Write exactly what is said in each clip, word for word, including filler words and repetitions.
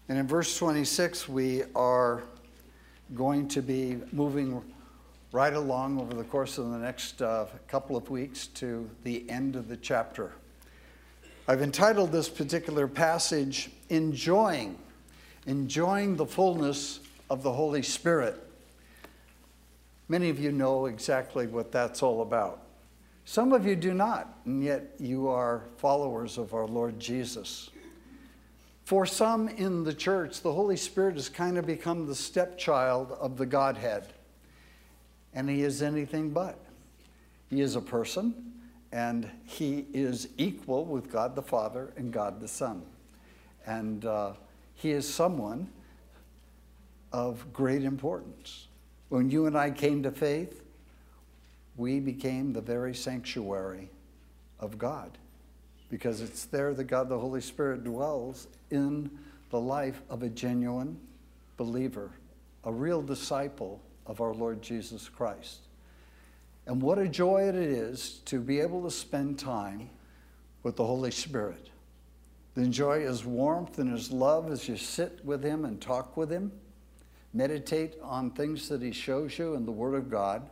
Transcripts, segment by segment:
And in verse twenty-six, we are going to be moving right along over the course of the next uh, couple of weeks to the end of the chapter. I've entitled this particular passage, Enjoying, Enjoying the Fullness of the Holy Spirit. Many of you know exactly what that's all about. Some of you do not, and yet you are followers of our Lord Jesus. For some in the church, the Holy Spirit has kind of become the stepchild of the Godhead. And he is anything but. He is a person, and he is equal with God the Father and God the Son. And uh, he is someone of great importance. When you and I came to faith, we became the very sanctuary of God, because it's there that God the Holy Spirit dwells in the life of a genuine believer, a real disciple of our Lord Jesus Christ. And what a joy it is to be able to spend time with the Holy Spirit. To enjoy his warmth and his love as you sit with him and talk with him. Meditate on things that he shows you in the Word of God.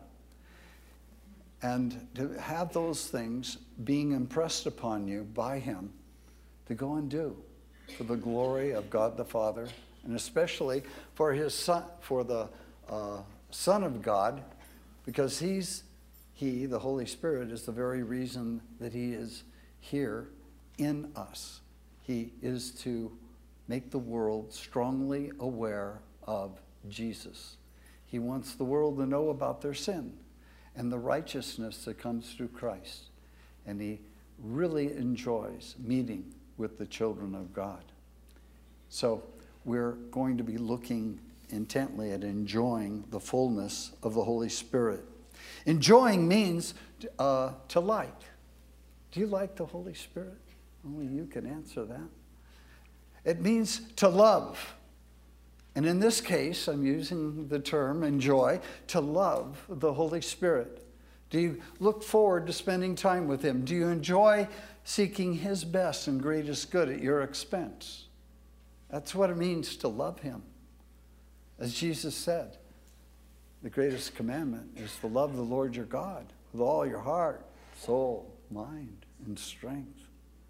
And to have those things being impressed upon you by him to go and do for the glory of God the Father, and especially for his Son, for the uh, Son of God, because he's he, the Holy Spirit, is the very reason that he is here in us. He is to make the world strongly aware of Jesus. He wants the world to know about their sin and the righteousness that comes through Christ. And he really enjoys meeting with the children of God. So we're going to be looking intently at enjoying the fullness of the Holy Spirit. Enjoying means uh, to like. Do you like the Holy Spirit? Only you can answer that. It means to love. And in this case, I'm using the term enjoy, to love the Holy Spirit. Do you look forward to spending time with him? Do you enjoy seeking his best and greatest good at your expense? That's what it means to love him. As Jesus said, the greatest commandment is to love the Lord your God with all your heart, soul, mind, and strength.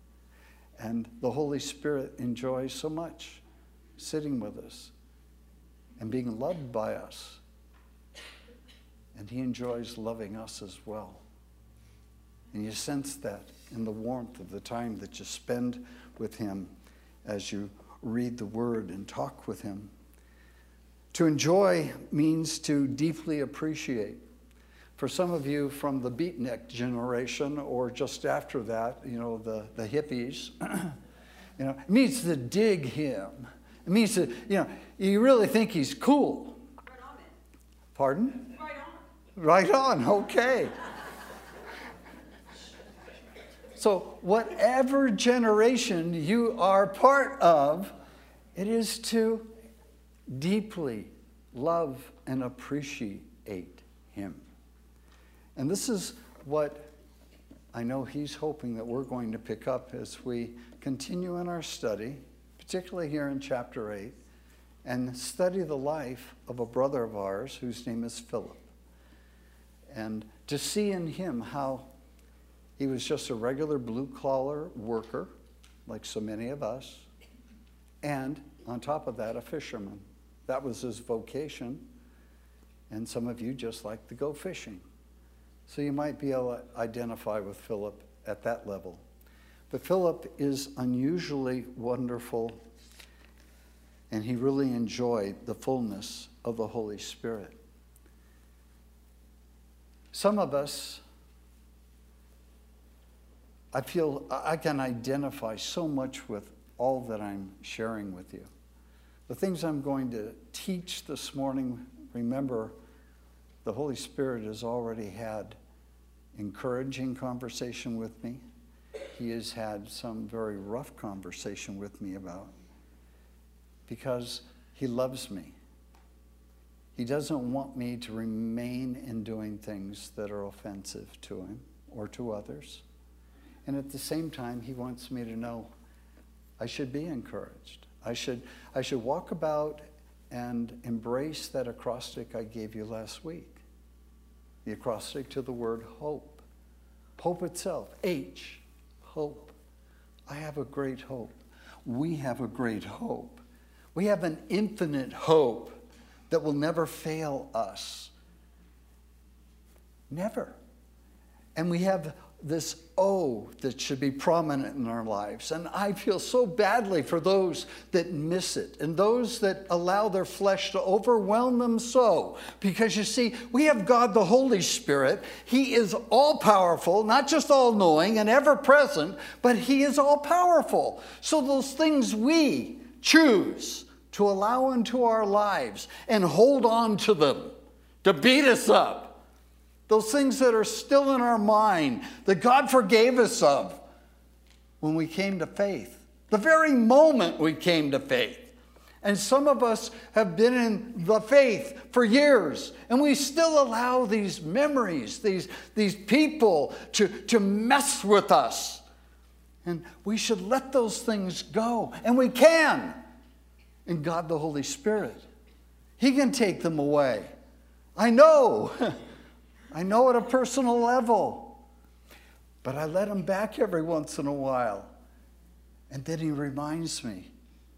And the Holy Spirit enjoys so much sitting with us and being loved by us. And he enjoys loving us as well. And you sense that in the warmth of the time that you spend with him as you read the Word and talk with him. To enjoy means to deeply appreciate. For some of you from the beatnik generation, or just after that, you know, the, the hippies, you know, it means to dig him. It means to, you know, you really think he's cool. Right on it. Pardon? Right on. Right on, okay. So whatever generation you are part of, it is to deeply love and appreciate him. And this is what I know he's hoping that we're going to pick up as we continue in our study, particularly here in chapter eight, and study the life of a brother of ours whose name is Philip. And to see in him how he was just a regular blue-collar worker, like so many of us, and on top of that, a fisherman. That was his vocation, and some of you just like to go fishing. So you might be able to identify with Philip at that level. But Philip is unusually wonderful, and he really enjoyed the fullness of the Holy Spirit. Some of us, I feel I can identify so much with all that I'm sharing with you. The things I'm going to teach this morning, remember, the Holy Spirit has already had encouraging conversation with me. He has had some very rough conversation with me about, because he loves me. He doesn't want me to remain in doing things that are offensive to him or to others. And at the same time, he wants me to know I should be encouraged. I should, I should walk about and embrace that acrostic I gave you last week. The acrostic to the word hope. Hope itself. H. Hope. I have a great hope. We have a great hope. We have an infinite hope that will never fail us. Never. And we have this O that should be prominent in our lives. And I feel so badly for those that miss it and those that allow their flesh to overwhelm them so. Because you see, we have God the Holy Spirit. He is all-powerful, not just all-knowing and ever-present, but He is all-powerful. So those things we choose to allow into our lives and hold on to them, to beat us up, those things that are still in our mind, that God forgave us of when we came to faith, the very moment we came to faith. And some of us have been in the faith for years, and we still allow these memories, these, these people to, to mess with us. And we should let those things go, and we can. And God the Holy Spirit, He can take them away. I know. I know at a personal level. But I let Him back every once in a while. And then He reminds me,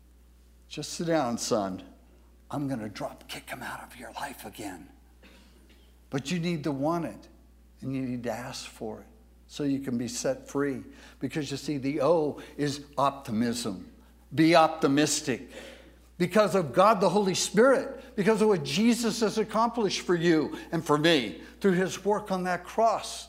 just sit down, son. I'm going to drop kick him out of your life again. But you need to want it. And you need to ask for it so you can be set free. Because you see, the O is optimism. Be optimistic. Because of God the Holy Spirit. Because of what Jesus has accomplished for you and for me through His work on that cross.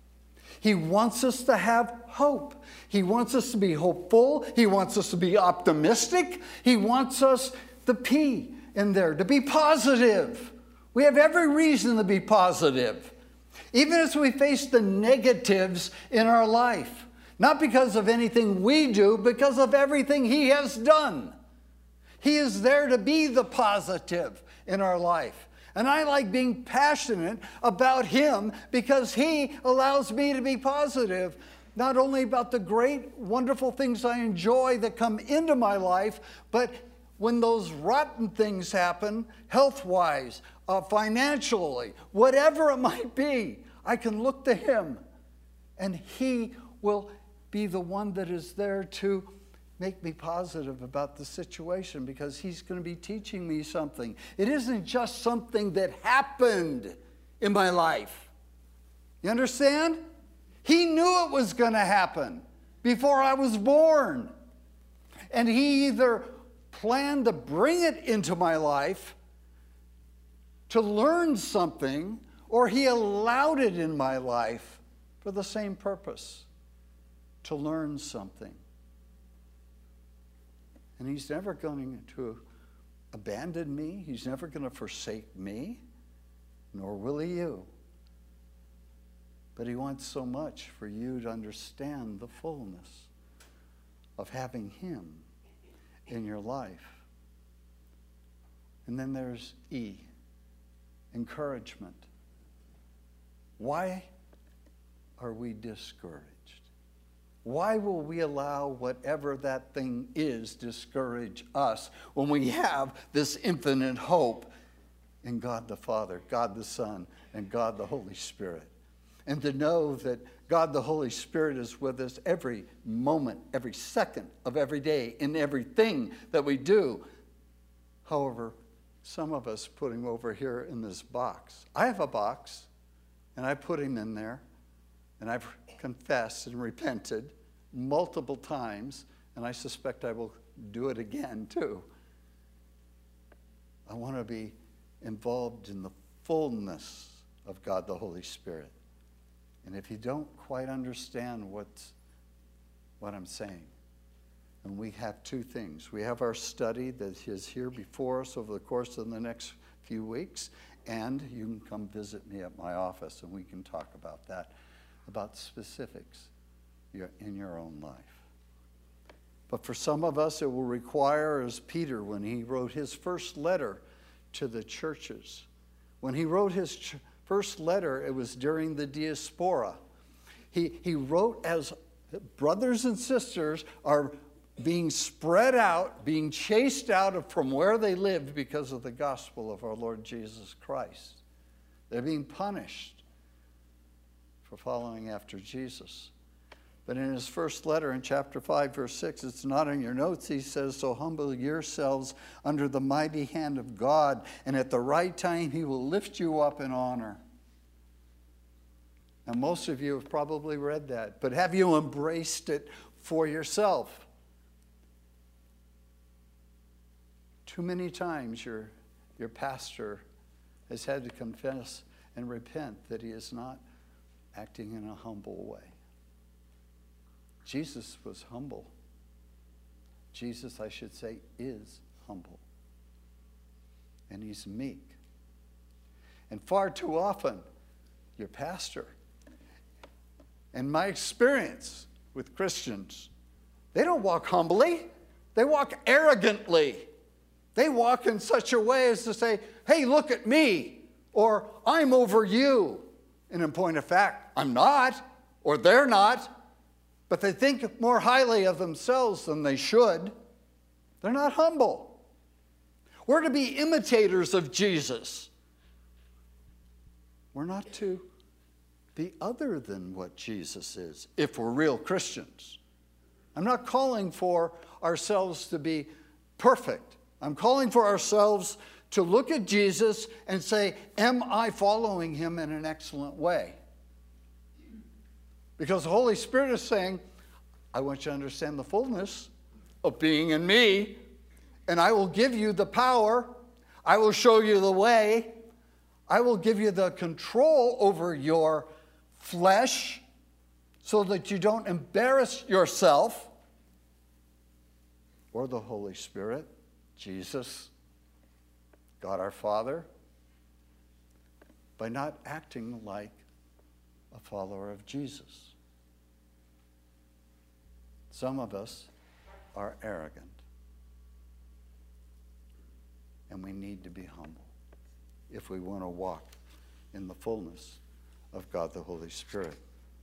He wants us to have hope. He wants us to be hopeful. He wants us to be optimistic. He wants us, the P in there, to be positive. We have every reason to be positive. Even as we face the negatives in our life. Not because of anything we do, because of everything He has done. He is there to be the positive in our life. And I like being passionate about Him because He allows me to be positive, not only about the great, wonderful things I enjoy that come into my life, but when those rotten things happen, health-wise, uh, financially, whatever it might be, I can look to Him. And He will be the one that is there to make me positive about the situation because He's going to be teaching me something. It isn't just something that happened in my life. You understand? He knew it was going to happen before I was born. And He either planned to bring it into my life to learn something, or He allowed it in my life for the same purpose, to learn something. And He's never going to abandon me. He's never going to forsake me, nor will He you. But He wants so much for you to understand the fullness of having Him in your life. And then there's E, encouragement. Why are we discouraged? Why will we allow whatever that thing is discourage us when we have this infinite hope in God the Father, God the Son, and God the Holy Spirit? And to know that God the Holy Spirit is with us every moment, every second of every day, in everything that we do. However, some of us put Him over here in this box. I have a box, and I put Him in there, and I've confessed and repented multiple times, and I suspect I will do it again too. I want to be involved in the fullness of God the Holy Spirit. And if you don't quite understand what's, what I'm saying, and we have two things. We have our study that is here before us over the course of the next few weeks, and you can come visit me at my office, and we can talk about that, about specifics in your own life. But for some of us, it will require, as Peter, when he wrote his first letter to the churches. When he wrote his ch- first letter, it was during the diaspora. He, he wrote as brothers and sisters are being spread out, being chased out of from where they lived because of the gospel of our Lord Jesus Christ. They're being punished for following after Jesus. But in his first letter in chapter five, verse six, it's not in your notes, he says, so humble yourselves under the mighty hand of God, and at the right time he will lift you up in honor. Now, most of you have probably read that, but have you embraced it for yourself? Too many times your, your pastor has had to confess and repent that he is not acting in a humble way. Jesus was humble. Jesus, I should say, is humble. And he's meek. And far too often, your pastor, and my experience with Christians, they don't walk humbly. They walk arrogantly. They walk in such a way as to say, hey, look at me, or I'm over you. And in point of fact, I'm not, or they're not. But they think more highly of themselves than they should. They're not humble. We're to be imitators of Jesus. We're not to be other than what Jesus is, if we're real Christians. I'm not calling for ourselves to be perfect. I'm calling for ourselves to look at Jesus and say, am I following him in an excellent way? Because the Holy Spirit is saying, I want you to understand the fullness of being in me, and I will give you the power. I will show you the way. I will give you the control over your flesh so that you don't embarrass yourself or the Holy Spirit, Jesus, God our Father, by not acting like a follower of Jesus. Some of us are arrogant, and we need to be humble if we want to walk in the fullness of God the Holy Spirit.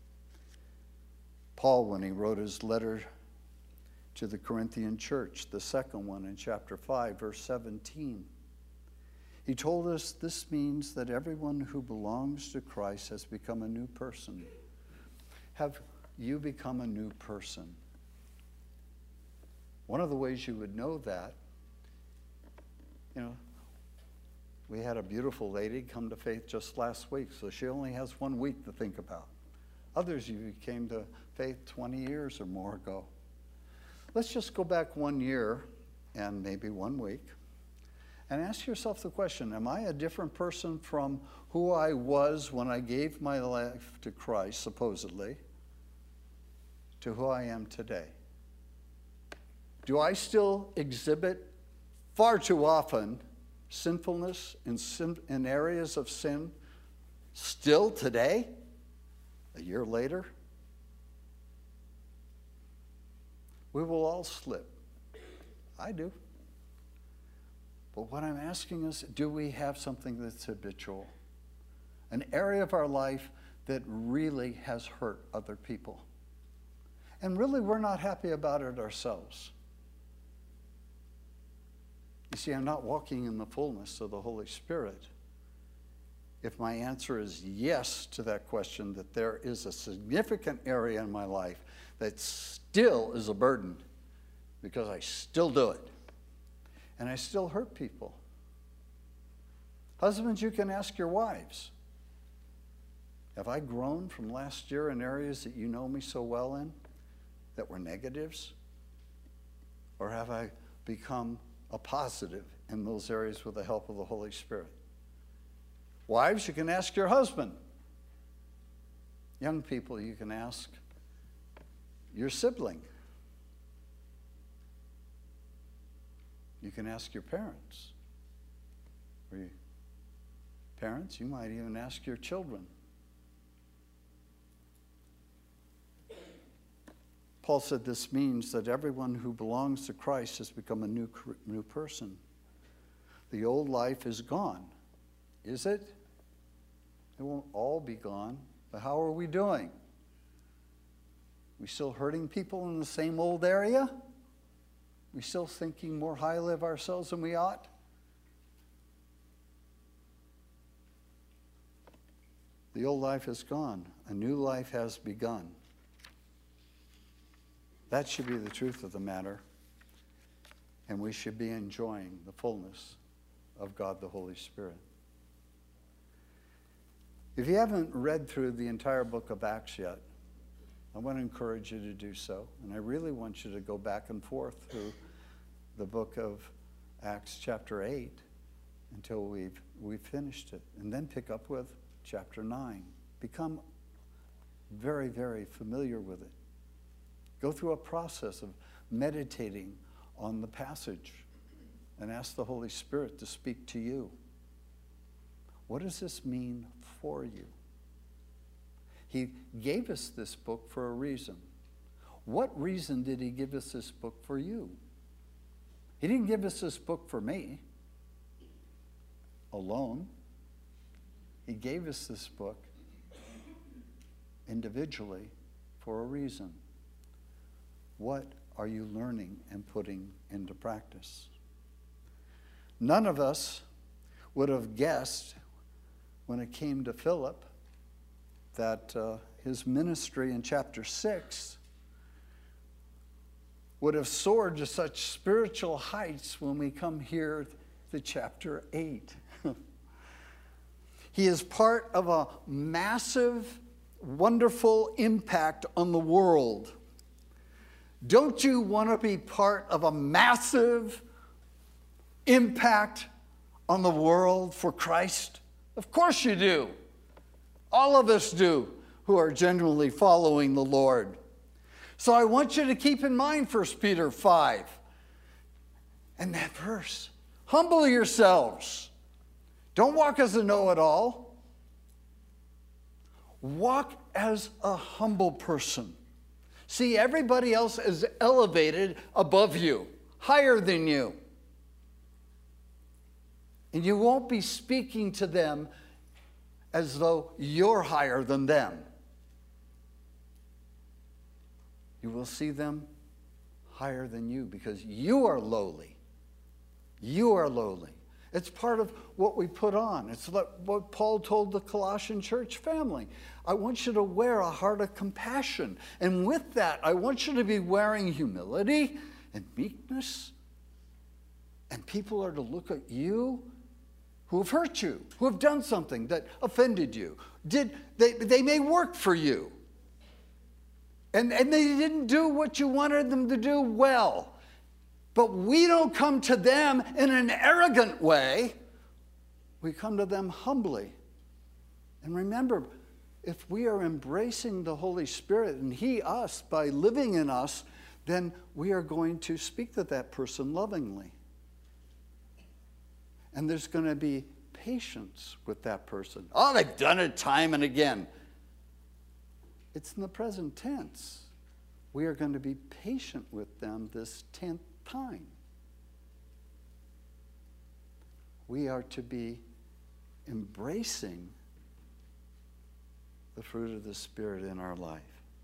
Paul, when he wrote his letter to the Corinthian church, the second one in chapter five, verse seventeen, he told us this means that everyone who belongs to Christ has become a new person. Have you become a new person? One of the ways you would know that, you know, we had a beautiful lady come to faith just last week, so she only has one week to think about. Others, you came to faith twenty years or more ago. Let's just go back one year and maybe one week and ask yourself the question, am I a different person from who I was when I gave my life to Christ, supposedly, to who I am today? Do I still exhibit far too often sinfulness in, sin, in areas of sin still today, a year later? We will all slip. I do. But what I'm asking is, do we have something that's habitual? An area of our life that really has hurt other people. And really, we're not happy about it ourselves. You see, I'm not walking in the fullness of the Holy Spirit. If my answer is yes to that question, that there is a significant area in my life that still is a burden because I still do it. And I still hurt people. Husbands, you can ask your wives, have I grown from last year in areas that you know me so well in that were negatives? Or have I become a positive in those areas with the help of the Holy Spirit? Wives, you can ask your husband. Young people, you can ask your sibling. You can ask your parents. Or you, parents, you might even ask your children. Paul said this means that everyone who belongs to Christ has become a new, new person. The old life is gone. Is it? It won't all be gone. But how are we doing? We still hurting people in the same old area? We still thinking more highly of ourselves than we ought? The old life is gone. A new life has begun. That should be the truth of the matter. And we should be enjoying the fullness of God the Holy Spirit. If you haven't read through the entire book of Acts yet, I want to encourage you to do so. And I really want you to go back and forth through the book of Acts chapter eight until we've, we've finished it. And then pick up with chapter nine. Become very, very familiar with it. Go through a process of meditating on the passage and ask the Holy Spirit to speak to you. What does this mean for you? He gave us this book for a reason. What reason did he give us this book for you? He didn't give us this book for me alone. He gave us this book individually for a reason. What are you learning and putting into practice? None of us would have guessed when it came to Philip that uh, his ministry in chapter six would have soared to such spiritual heights when we come here to chapter eight. He is part of a massive, wonderful impact on the world. Don't you want to be part of a massive impact on the world for Christ? Of course you do. All of us do who are genuinely following the Lord. So I want you to keep in mind First Peter five and that verse. Humble yourselves. Don't walk as a know-it-all. Walk as a humble person. See, everybody else is elevated above you, higher than you. And you won't be speaking to them as though you're higher than them. You will see them higher than you because you are lowly. You are lowly. It's part of what we put on. It's what Paul told the Colossian church family. I want you to wear a heart of compassion. And with that, I want you to be wearing humility and meekness. And people are to look at you who have hurt you, who have done something that offended you. Did they, they may work for you. And, and they didn't do what you wanted them to do well. But we don't come to them in an arrogant way. We come to them humbly. And remember, if we are embracing the Holy Spirit and He us by living in us, then we are going to speak to that person lovingly. And there's going to be patience with that person. Oh, they've done it time and again. It's in the present tense. We are going to be patient with them this tenth time. We are to be embracing the fruit of the Spirit in our life.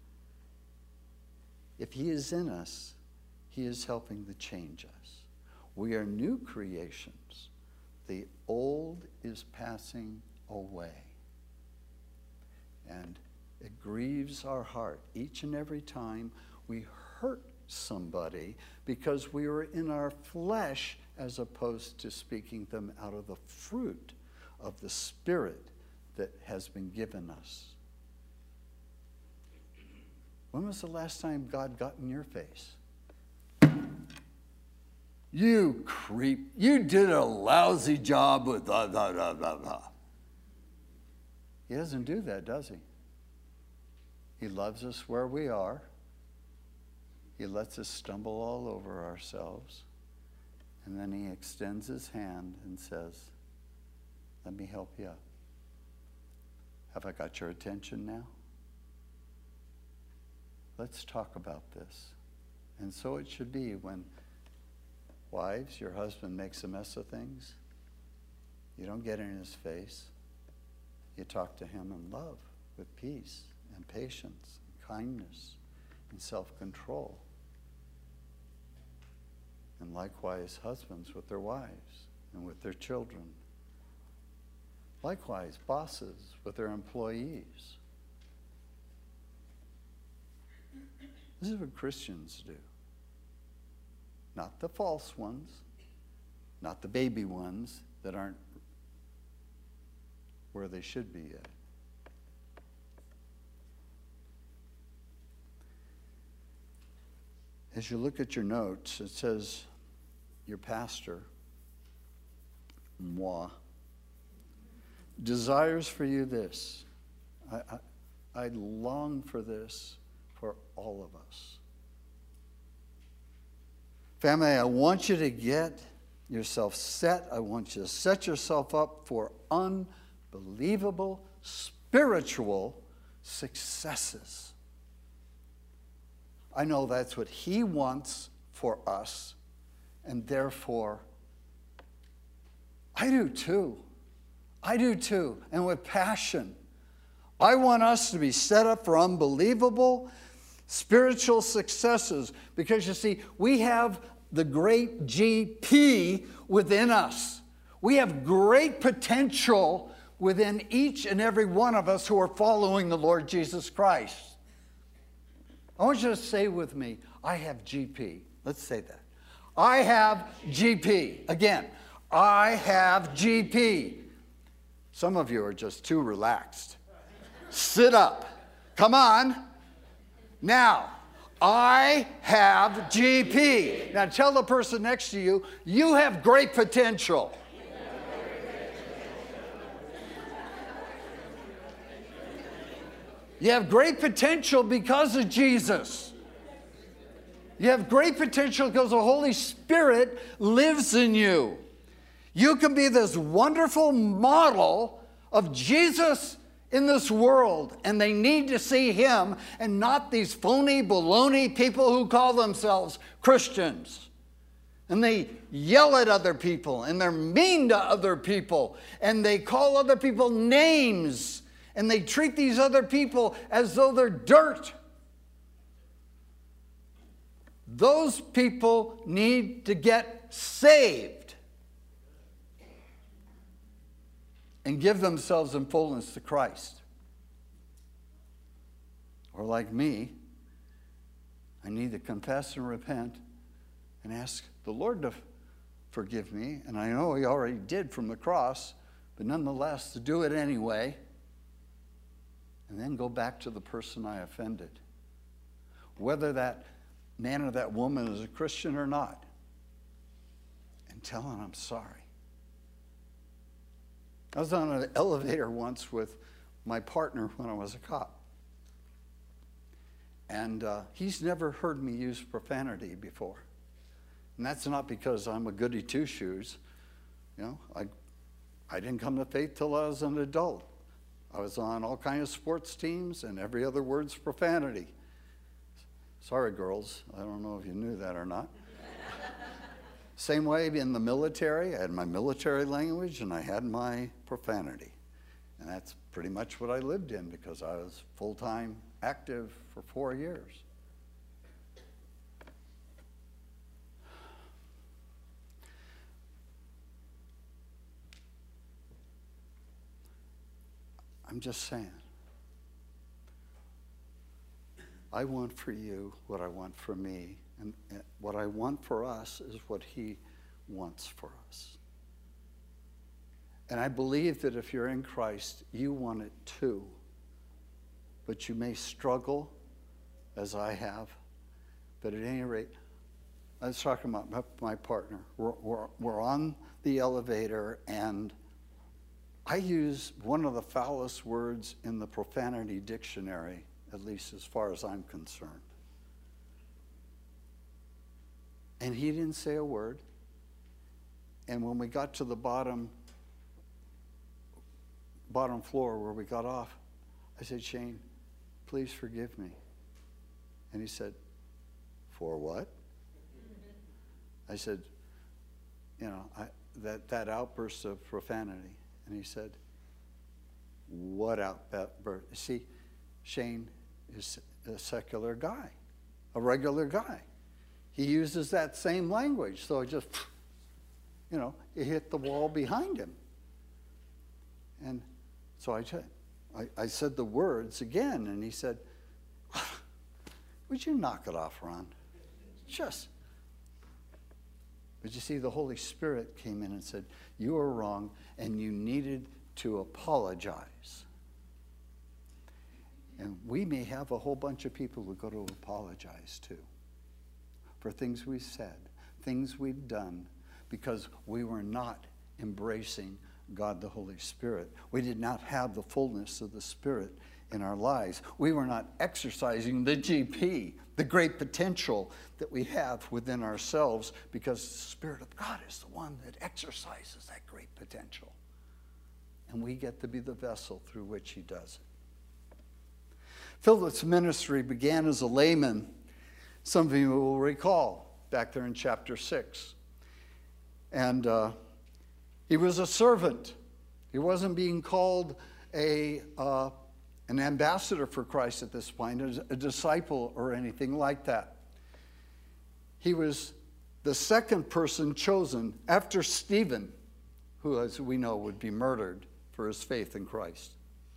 If He is in us, He is helping to change us. We are new creations. The old is passing away. And it grieves our heart each and every time we hurt somebody because we were in our flesh as opposed to speaking them out of the fruit of the Spirit that has been given us. When was the last time God got in your face? You creep. You did a lousy job with blah, blah, blah, blah, blah. He doesn't do that, does he? He loves us where we are. He lets us stumble all over ourselves. And then He extends His hand and says, let me help you up. Have I got your attention now? Let's talk about this. And so it should be when, wives, your husband makes a mess of things. You don't get in his face. You talk to him in love, with peace and patience and kindness and self-control. And likewise, husbands with their wives and with their children. Likewise, bosses with their employees. This is what Christians do. Not the false ones, not the baby ones that aren't where they should be yet. As you look at your notes, it says, your pastor, moi, desires for you this. I, I, I long for this for all of us. Family, I want you to get yourself set. I want you to set yourself up for unbelievable spiritual successes. I know that's what he wants for us, and therefore, I do too. I do too, and with passion. I want us to be set up for unbelievable spiritual successes, because you see, we have the great G P within us. We have great potential within each and every one of us who are following the Lord Jesus Christ. I want you to say with me, I have G P. Let's say that. I have G P. Again, I have G P. Some of you are just too relaxed. Sit up. Come on. Now, I have G P. Now tell the person next to you, you have great potential. You have great potential because of Jesus. You have great potential because the Holy Spirit lives in you. You can be this wonderful model of Jesus in this world, and they need to see him and not these phony, baloney people who call themselves Christians. And they yell at other people, and they're mean to other people, and they call other people names, and they treat these other people as though they're dirt. Those people need to get saved and give themselves in fullness to Christ. Or like me, I need to confess and repent and ask the Lord to forgive me. And I know he already did from the cross, but nonetheless, to do it anyway. And then go back to the person I offended. Whether that man or that woman is a Christian or not. And tell them I'm sorry. I was on an elevator once with my partner when I was a cop. And uh, he's never heard me use profanity before. And that's not because I'm a goody two-shoes. You know, I, I didn't come to faith till I was an adult. I was on all kinds of sports teams, and every other word's profanity. Sorry, girls. I don't know if you knew that or not. Same way in the military. I had my military language, and I had my profanity. And that's pretty much what I lived in because I was full-time active for four years. I'm just saying. I want for you what I want for me, and what I want for us is what he wants for us. And I believe that if you're in Christ, you want it too. But you may struggle, as I have. But at any rate, I was talking about my partner. We're, we're, we're on the elevator, and I use one of the foulest words in the profanity dictionary, at least as far as I'm concerned. And he didn't say a word. And when we got to the bottom, bottom floor where we got off, I said, Shane, please forgive me. And he said, for what? I said, you know, I, that, that outburst of profanity. And he said, what outburst? See, Shane is a secular guy, a regular guy. he uses that same language. So it just, you know, it hit the wall behind him. And so I, I, I said the words again, and he said, would you knock it off, Ron? Just. But you see, the Holy Spirit came in and said, you were wrong, and you needed to apologize. And we may have a whole bunch of people who go to apologize too for things we said, things we've done, because we were not embracing God the Holy Spirit. We did not have the fullness of the Spirit in our lives. We were not exercising the G P, the great potential that we have within ourselves, because the Spirit of God is the one that exercises that great potential. And we get to be the vessel through which he does it. Philip's ministry began as a layman. Some of you will recall back there in chapter six. And uh, he was a servant. He wasn't being called a uh, an ambassador for Christ at this point, a disciple or anything like that. He was the second person chosen after Stephen, who, as we know, would be murdered for his faith in Christ.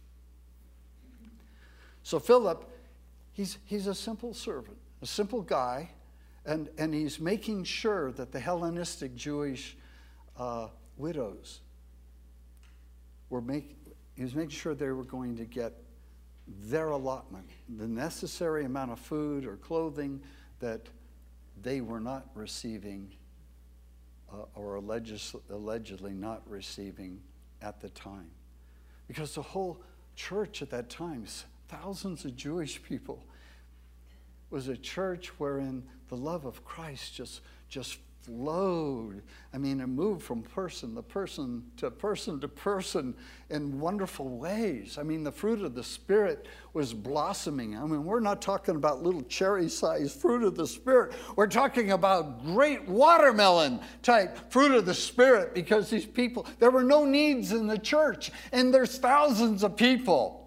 So Philip, he's, he's a simple servant, a simple guy, and, and he's making sure that the Hellenistic Jewish uh, widows were making, he was making sure they were going to get their allotment, the necessary amount of food or clothing that they were not receiving uh, or alleged, allegedly not receiving at the time. Because the whole church at that time, thousands of Jewish people, was a church wherein the love of Christ just, just flowed. I mean, it moved from person to person to person to person in wonderful ways. I mean, the fruit of the Spirit was blossoming. I mean, we're not talking about little cherry-sized fruit of the Spirit. We're talking about great watermelon-type fruit of the Spirit, because these people, there were no needs in the church, and there's thousands of people.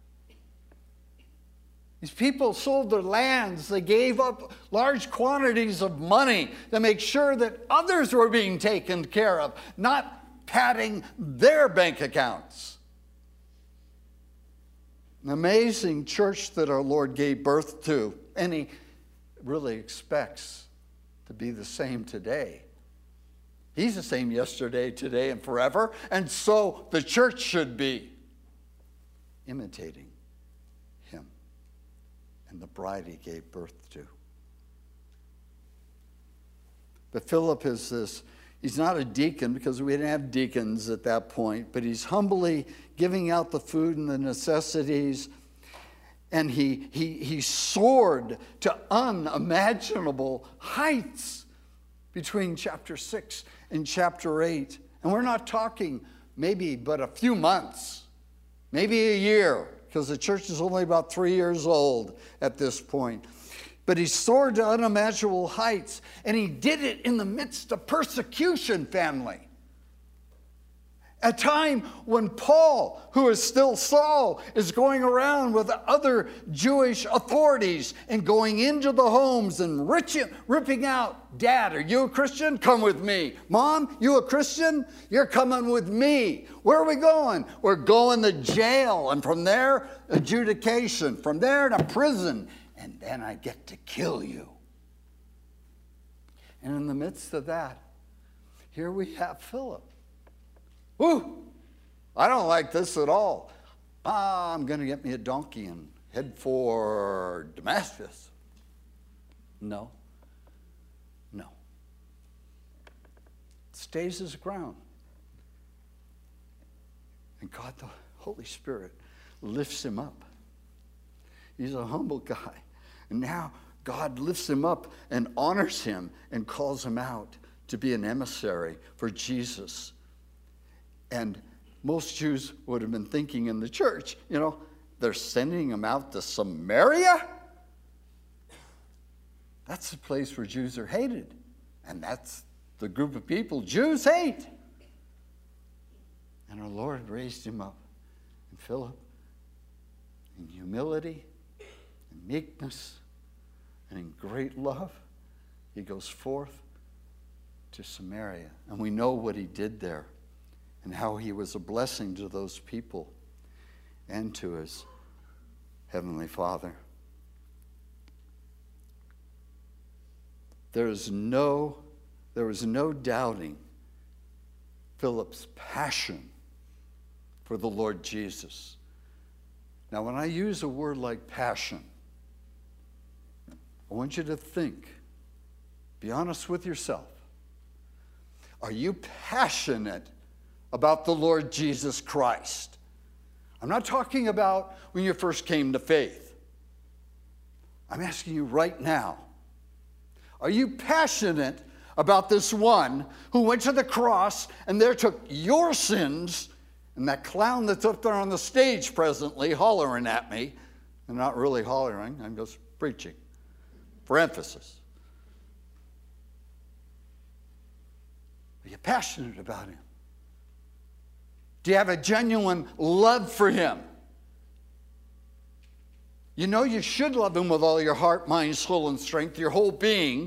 These people sold their lands. They gave up large quantities of money to make sure that others were being taken care of, not padding their bank accounts. An amazing church that our Lord gave birth to, and he really expects to be the same today. He's the same yesterday, today, and forever, and so the church should be imitating him and the bride he gave birth to. But Philip is this, he's not a deacon because we didn't have deacons at that point, but he's humbly giving out the food and the necessities, and he, he, he soared to unimaginable heights between chapter six and chapter eight. And we're not talking maybe but a few months, maybe a year, because the church is only about three years old at this point. But he soared to unimaginable heights, and he did it in the midst of persecution, family. A time when Paul, who is still Saul, is going around with other Jewish authorities and going into the homes and ripping out, Dad, are you a Christian? Come with me. Mom, you a Christian? You're coming with me. Where are we going? We're going to jail, and from there, adjudication. From there to prison, and then I get to kill you. And in the midst of that, here we have Philip. Woo! I don't like this at all. Ah, I'm going to get me a donkey and head for Damascus. No. No. Stays his ground. And God, the Holy Spirit, lifts him up. He's a humble guy. And now God lifts him up and honors him and calls him out to be an emissary for Jesus. And most Jews would have been thinking in the church, you know, they're sending him out to Samaria? That's the place where Jews are hated. And that's the group of people Jews hate. And our Lord raised him up. And Philip, in humility and meekness and in great love, he goes forth to Samaria. And we know what he did there and how he was a blessing to those people and to his heavenly Father. There is no, there was no doubting Philip's passion for the Lord Jesus. Now, when I use a word like passion, I want you to think, be honest with yourself. Are you passionate about the Lord Jesus Christ? I'm not talking about when you first came to faith. I'm asking you right now. Are you passionate about this one who went to the cross and there took your sins, and that clown that's up there on the stage presently hollering at me, and not really hollering, I'm just preaching for emphasis. Are you passionate about him? Do you have a genuine love for him? You know you should love him with all your heart, mind, soul, and strength, your whole being.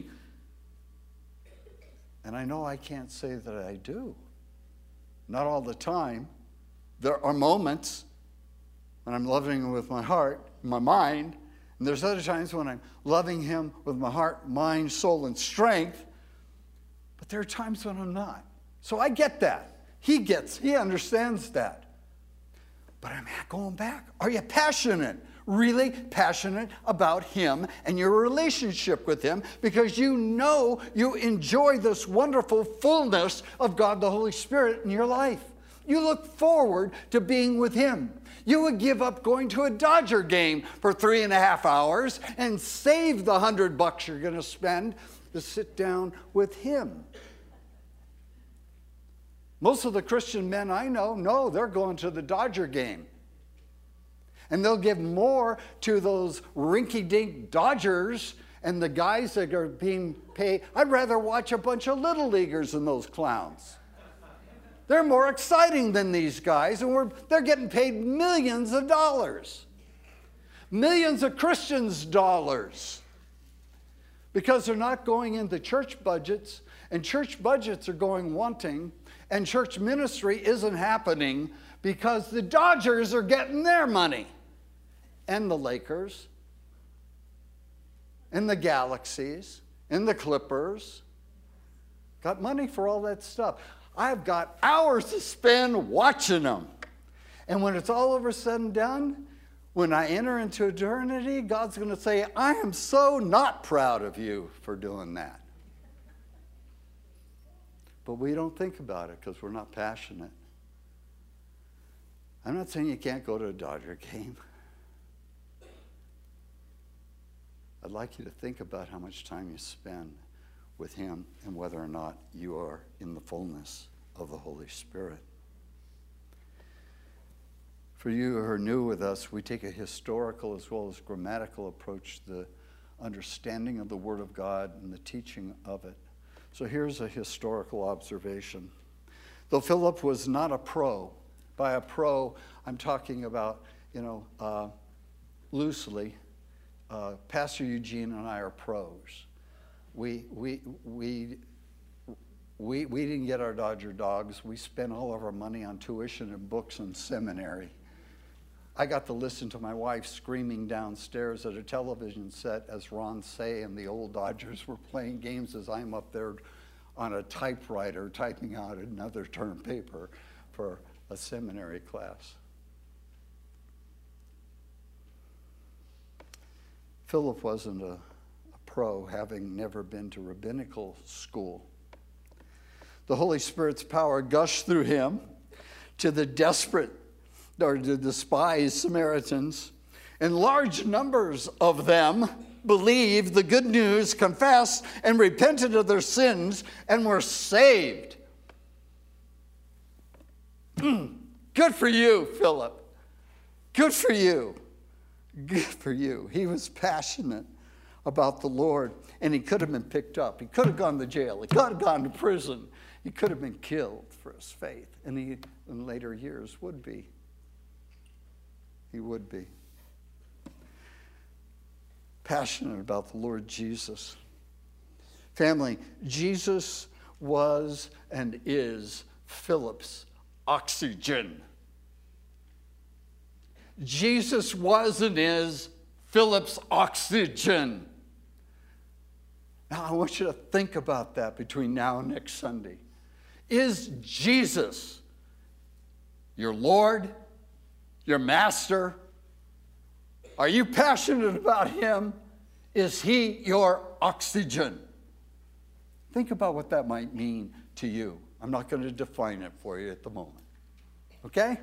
And I know I can't say that I do. Not all the time. There are moments when I'm loving him with my heart, my mind, and there's other times when I'm loving him with my heart, mind, soul, and strength. But there are times when I'm not. So I get that. He gets, he understands that. But I'm going back. Are you passionate, really passionate about him and your relationship with him? Because you know you enjoy this wonderful fullness of God the Holy Spirit in your life. You look forward to being with him. You would give up going to a Dodger game for three and a half hours and save the hundred bucks you're going to spend to sit down with him. Most of the Christian men I know, no, they're going to the Dodger game. And they'll give more to those rinky-dink Dodgers and the guys that are being paid. I'd rather watch a bunch of little leaguers than those clowns. They're more exciting than these guys, and we're, they're getting paid millions of dollars. Millions of Christians' dollars. Because they're not going into church budgets, and church budgets are going wanting, and church ministry isn't happening because the Dodgers are getting their money. And the Lakers, and the Galaxies, and the Clippers. Got money for all that stuff. I've got hours to spend watching them. And when it's all over said and done, when I enter into eternity, God's going to say, I am so not proud of you for doing that. But we don't think about it because we're not passionate. I'm not saying you can't go to a Dodger game. I'd like you to think about how much time you spend with him and whether or not you are in the fullness of the Holy Spirit. For you who are new with us, we take a historical as well as grammatical approach to the understanding of the Word of God and the teaching of it. So here's a historical observation. Though Philip was not a pro, by a pro, I'm talking about, you know, uh, loosely, uh, Pastor Eugene and I are pros. We, we, we, we, we didn't get our Dodger dogs. We spent all of our money on tuition and books and seminary. I got to listen to my wife screaming downstairs at a television set as Ron Say and the old Dodgers were playing games as I'm up there on a typewriter typing out another term paper for a seminary class. Philip wasn't a, a pro, having never been to rabbinical school. The Holy Spirit's power gushed through him to the desperate or to despised Samaritans, and large numbers of them believed the good news, confessed, and repented of their sins, and were saved. Good for you, Philip. Good for you. Good for you. He was passionate about the Lord, and he could have been picked up. He could have gone to jail. He could have gone to prison. He could have been killed for his faith, and he, in later years, would be. He would be. Passionate about the Lord Jesus. Family, Jesus was and is Philip's oxygen. Jesus was and is Philip's oxygen. Now, I want you to think about that between now and next Sunday. Is Jesus your Lord, your Master? Are you passionate about him? Is he your oxygen? Think about what that might mean to you. I'm not going to define it for you at the moment. Okay?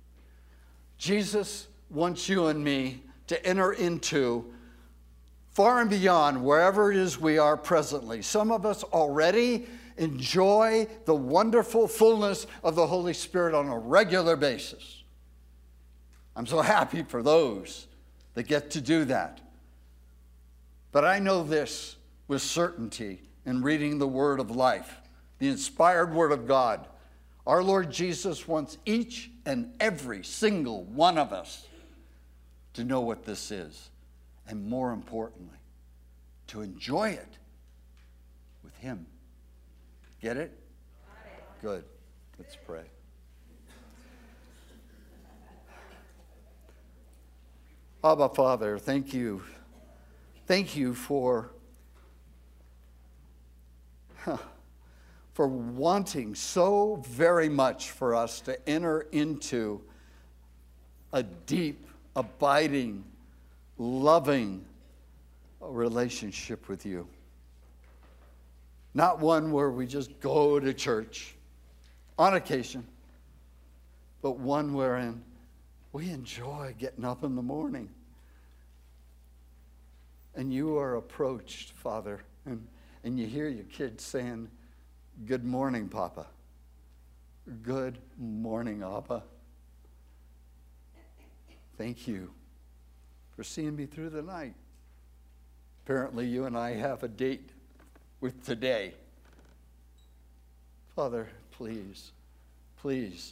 Jesus wants you and me to enter into far and beyond wherever it is we are presently. Some of us already enjoy the wonderful fullness of the Holy Spirit on a regular basis. I'm so happy for those that get to do that. But I know this with certainty in reading the Word of life, the inspired Word of God. Our Lord Jesus wants each and every single one of us to know what this is, and more importantly, to enjoy it with him. Get it? Good. Let's pray. Abba, Father, thank you. Thank you for, huh, for wanting so very much for us to enter into a deep, abiding, loving relationship with you. Not one where we just go to church on occasion, but one wherein we enjoy getting up in the morning. And you are approached, Father, and, and you hear your kids saying, "Good morning, Papa. Good morning, Abba. Thank you for seeing me through the night." Apparently, you and I have a date with today. Father, please, please,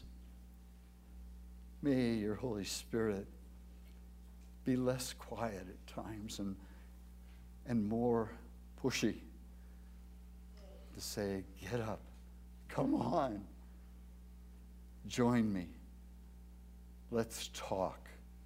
may your Holy Spirit be less quiet at times and, and more pushy to say, "Get up, come on, join me, let's talk.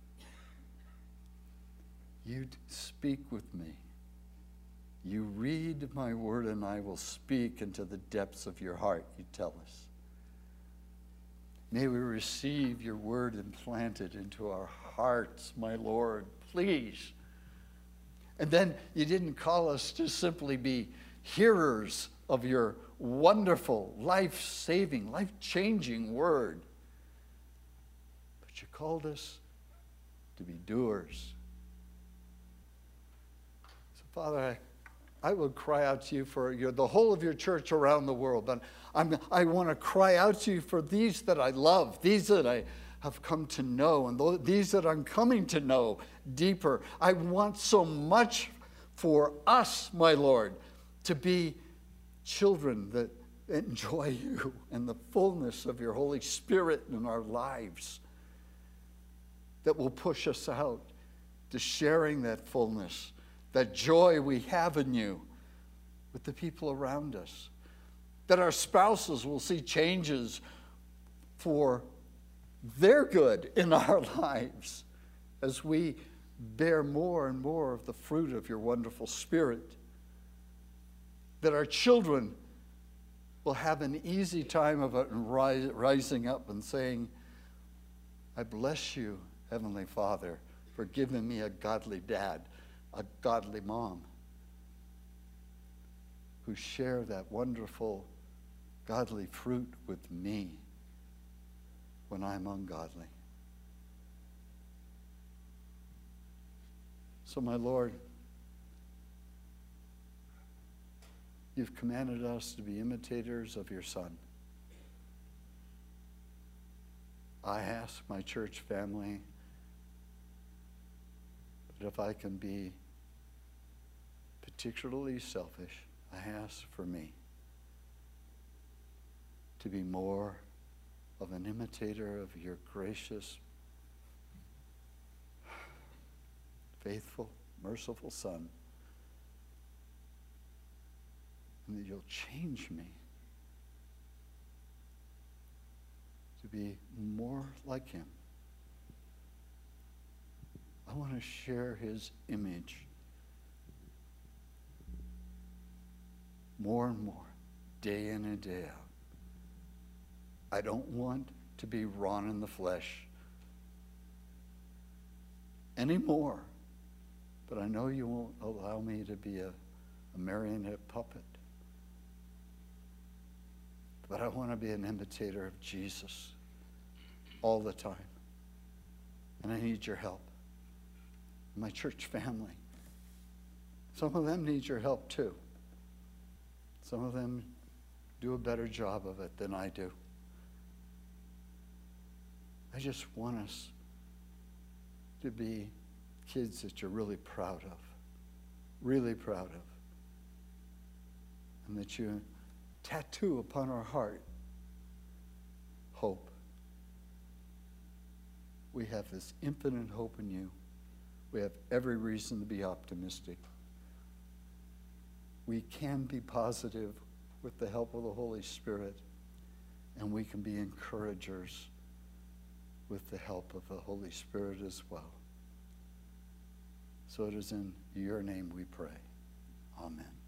You speak with me. You read my word and I will speak into the depths of your heart," you tell us. May we receive your word implanted into our hearts, my Lord, please. And then you didn't call us to simply be hearers of your wonderful, life-saving, life-changing word, but you called us to be doers. So, Father, I I would cry out to you for your, the whole of your church around the world. But I'm, I want to cry out to you for these that I love, these that I have come to know, and th- these that I'm coming to know deeper. I want so much for us, my Lord, to be children that enjoy you and the fullness of your Holy Spirit in our lives, that will push us out to sharing that fullness, that joy we have in you with the people around us. That our spouses will see changes for their good in our lives as we bear more and more of the fruit of your wonderful Spirit. That our children will have an easy time of it and rise, rising up and saying, "I bless you, Heavenly Father, for giving me a godly dad, a godly mom, who share that wonderful godly fruit with me when I'm ungodly." So, my Lord, you've commanded us to be imitators of your Son. I ask my church family that if I can be particularly selfish, I ask for me to be more of an imitator of your gracious, faithful, merciful Son, and that you'll change me to be more like him. I want to share his image more and more, day in and day out. I don't want to be Ron in the flesh anymore, but I know you won't allow me to be a, a marionette puppet. But I want to be an imitator of Jesus all the time. And I need your help. My church family. Some of them need your help too. Some of them do a better job of it than I do. I just want us to be kids that you're really proud of. Really proud of. And that you tattoo upon our heart hope. We have this infinite hope in you. We have every reason to be optimistic. We can be positive with the help of the Holy Spirit, and we can be encouragers with the help of the Holy Spirit as well. So it is in your name we pray. Amen.